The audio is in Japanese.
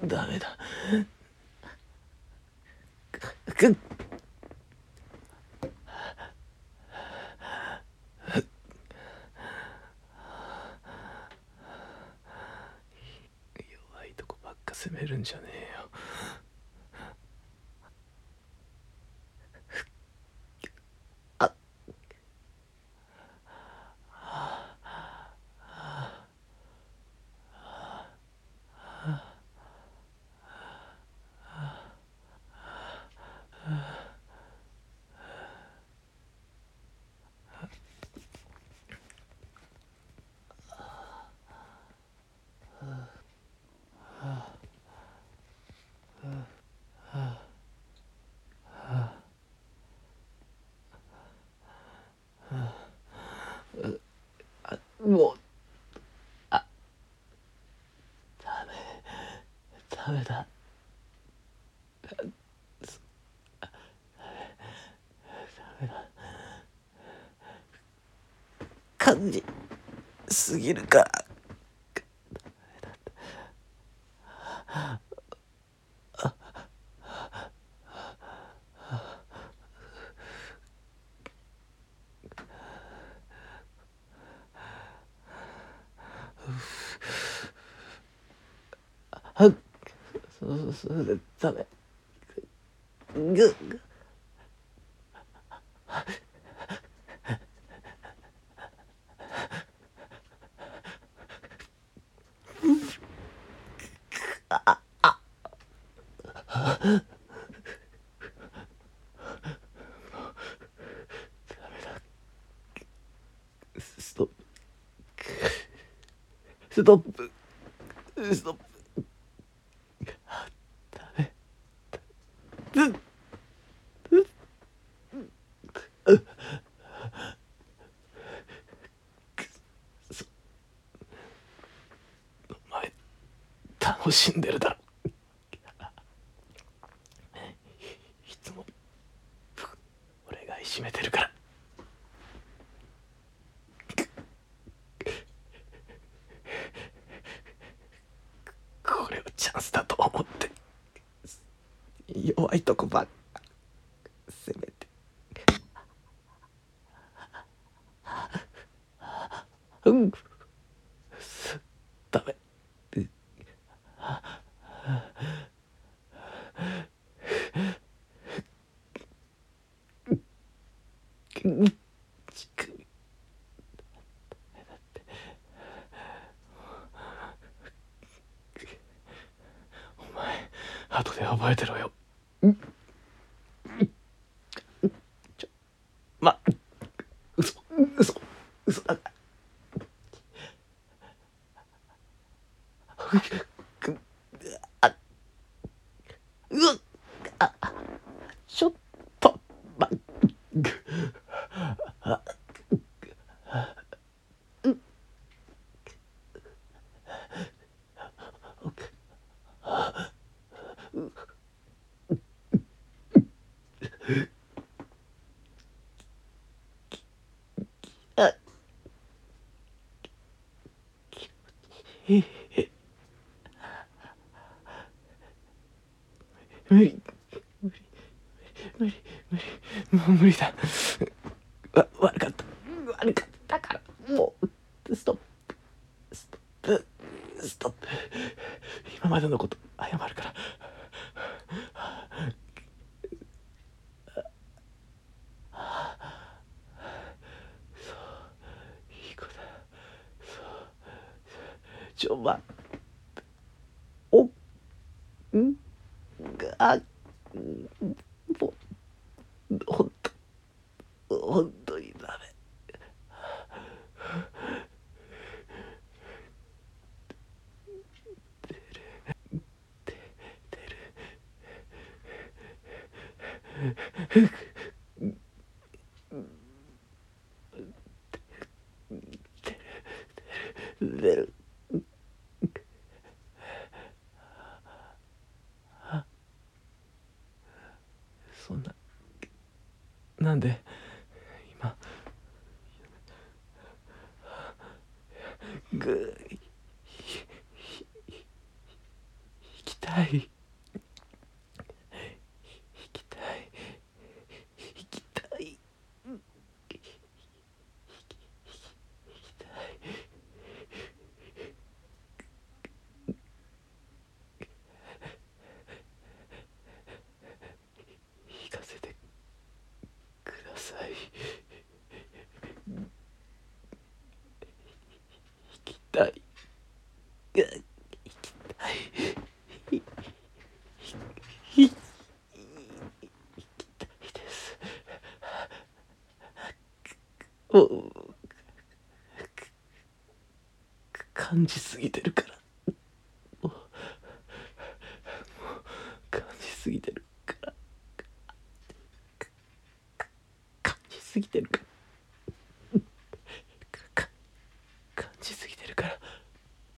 ダメだ。くっ。弱いとこばっか攻めるんじゃねえよ。あもうダメだ。感じすぎるから。そうダメ。ぐストップストップストップ。ダメ。お前楽しんでるだろ。いつも俺がいじめてるから。これをチャンスだと思って弱いとこばっか攻めて。ダメ。お前後で覚えてろよ。嘘嘘だから。うわっちょっと無理無理もう無理だ。悪かったからもうストップ。今までのこと謝るから。いい子だ。まおんがもうほんとにダメ。出る。そんななんで今ぐ行きたい。 たい行きたい行きたい行きたい行かせてください。行きたい行きたい行きたいです。もう感じすぎてるからもう感じすぎてるから感じすぎてるから